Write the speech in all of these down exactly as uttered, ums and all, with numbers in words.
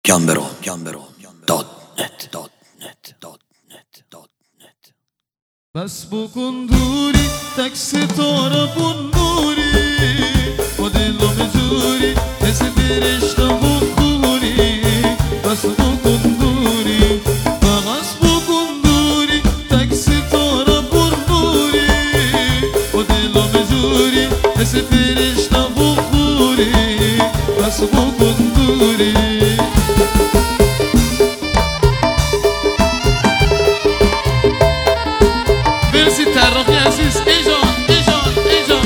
گمبرو گمبرو دات نت دات نت دات نت دات نت. بس بکن دوری تک ستاره بنوری با دلم جوری مثل فرشته بخوری. بس بکن دوری بس بکن دوری تک ستاره بنوری با دلم جوری مثل فرشته بخوری. بس بکن دوری طراقی عزیز ایجان ایجان ایجان.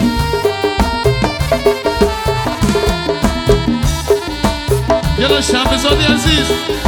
یلا شهبزادی عزیز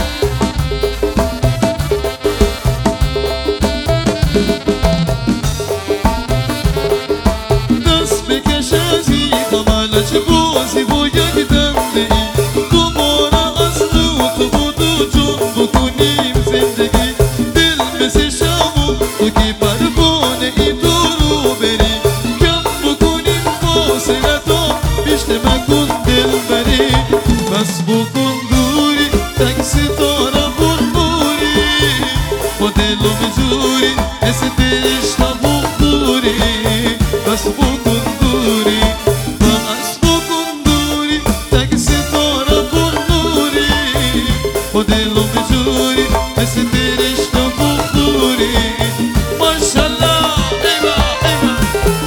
دست بکش از این قمالج بازی با یک دنده ای دوباره از رو تو بود و جون بکنیم زندگی. دل مثل شمو تو که پروانه ای دورو بری کم بکنیم فاصله تا بیشتر مکن دل بری. بس بکن دوری تک ستاره بربوری با دلم جوری مثل فرشته بخوری. بس بکن دوری بس بکن دوری تک ستاره بربوری با دلم جوری مثل فرشته بخوری. ماشالله ایوا ایوا.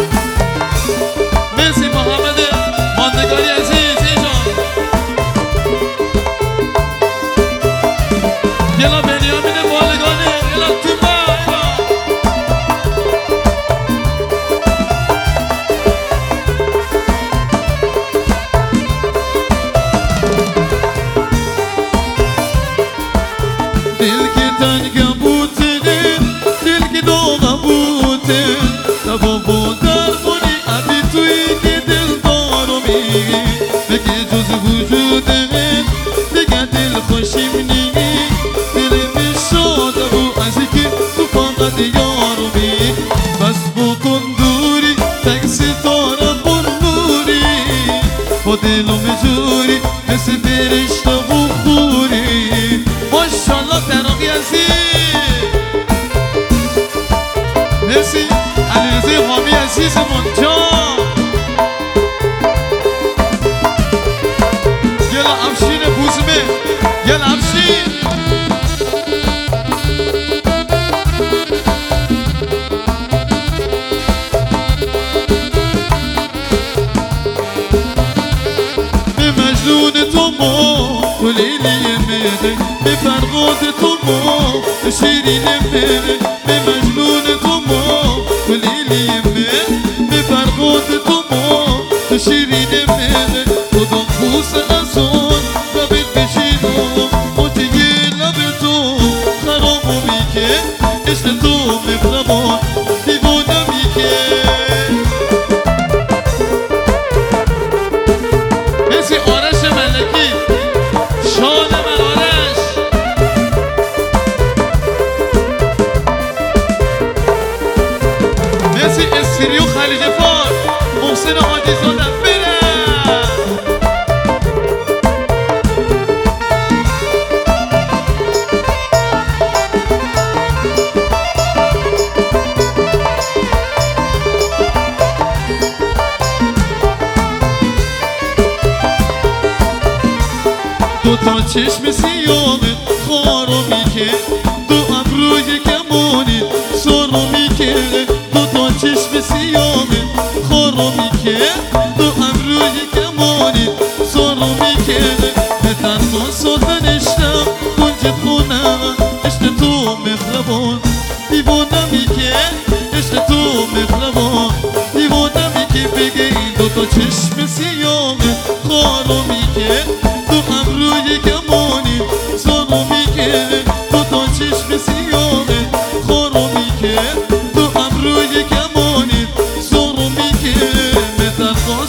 مرسی محمد ماندگاری عزیز ایجان. یلا بنیامین بالگانی یلا توبا ایوا. دل که تنگم بوده دل که داغم بوده تبا با درمانی ابی توی که دل دارمی بگه جز وجوده دیگه دل خوشیم نیگی دل بشاده و ازی که تو فقط یارمی. بس بکن دوری تک ستاره برنوری با دلم جوری مثل فرشته بخوری. ماشالله طراقی عزیز. مرسی علیرضا حامی عزیزمون جان. یلا افشین بوزمه یلا افشین. به مجنون تو ما تو لیلی میده به فرقات تو ما تو شیرین میده به مجنون تو ما تو لیلی میده به فرقات تو ما تو شیرین میده خودم خوص از اون لبت بشینم موتیه لب تو خرابو میکه عشق تو مهربان دیوانه میکه. مرسی آرش ملکی شاد من آرش. مرسی اسکریو خلیج فار محسن حاجی زاده بره. دو تا چشم سیامت خارو میکه دو ابروی کمانی سارو میکه. دو تا چشم سیامت خارو میکه دو ابروی کمانی سارو میکه. به تنها ساختنشتم کنج خونم عشق تو مهربان دیوانه میکه عشق تو مهربان دیوانه میکه. بگه این دو تا چشم سیامت خارو میکه دو ابروی کمانی سارو میکه. دو تا چشم سیامه خارو میکه دو ابروی کمانی سارو میکه. به تنها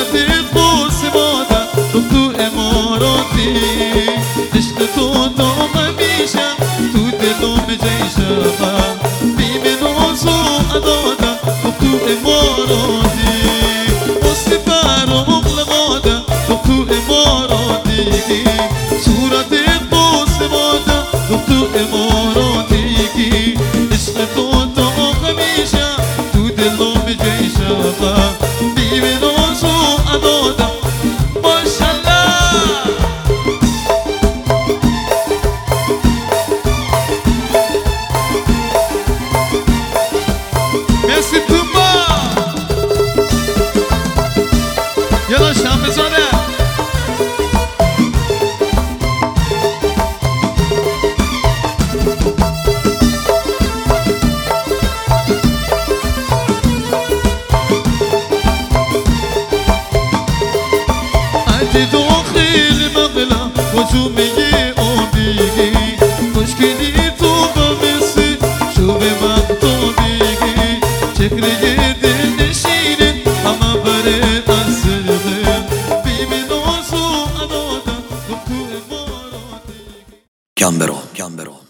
صورتت بوس ماده تو اماراتی عشق تو تا همیشه تو دلم جیشه بیم ناز و عداده تو اماراتی واسه فرام لغاده تو اماراتی صورتت بوس ماده تو اماراتی عشق تو تا همیشه تو دلم جیشه بیم ناز و عداده Merci tout le monde. Yalla şam bezane. Hadi داخل مغلا وجومي أوديكي مشكلي توبة مسي شو بمقطوبي شكلي دل نشيني أما بريد أسرغي بيمي نوزو أدودا دكتور ماراتي Gambero, Gambero.